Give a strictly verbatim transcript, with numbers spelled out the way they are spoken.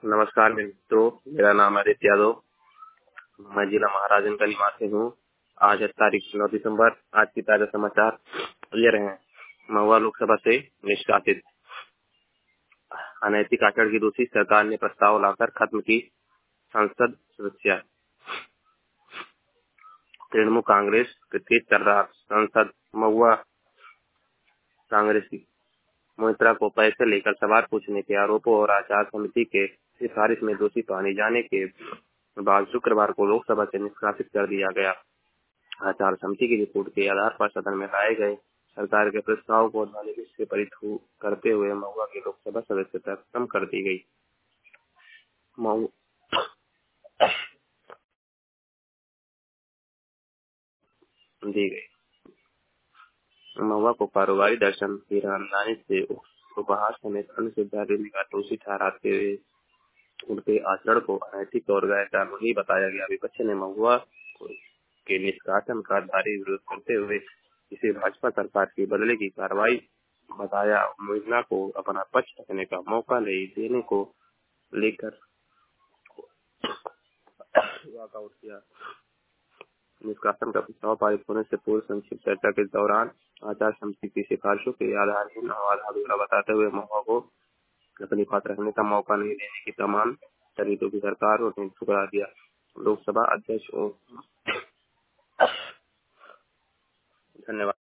नमस्कार मित्रों, मेरा नाम आदित्य यादव। मैं जिला महाराजगंज का निवासी हूँ। आज है तारीख नौ दिसंबर। आज की ताजा समाचार ये रहे हैं। महुआ लोकसभा से निष्कासित। अनैतिक आचरण की दोषी सरकार ने प्रस्ताव लाकर खत्म की संसद सदस्यता। तृणमूल कांग्रेस कृषित कर रहा सांसद महुआ कांग्रेस की मोहित्रा को पैसे लेकर सवाल पूछने के आरोपों और आचार समिति के सिफारिश में दोषी पाए जाने के बाद शुक्रवार को लोकसभा से निष्कासित कर दिया गया। आचार समिति की रिपोर्ट के आधार पर सदन में लाए गए सरकार के प्रस्ताव को ध्वनिमत से पारित करते हुए महुआ की लोकसभा सदस्यता खत्म कर दी गई। दी गई महुआ को कारोबारी दर्शन की रामदानी से उपहार समेत अन्य सुविधा देने का दोषी ठहराते हुए उनके आचरण को अनैतिक और गैर कानूनी बताया गया। विपक्ष ने महुआ के निष्कासन का भारी विरोध करते हुए इसे भाजपा सरकार की बदले की कार्रवाई बताया। महिला को अपना पक्ष रखने का मौका नहीं देने को लेकर वॉकआउट किया। निष्कासन का प्रस्ताव पारित होने से पूर्व संक्षिप्त चर्चा के दौरान आचार समिति की सिफारिशों के आधार पर अधूरा बताते हुए महुआ को अपनी बात रखने का मौका नहीं देने की तमाम दलितों की सरकार ने ठुकरा दिया। लोकसभा अध्यक्ष धन्यवाद।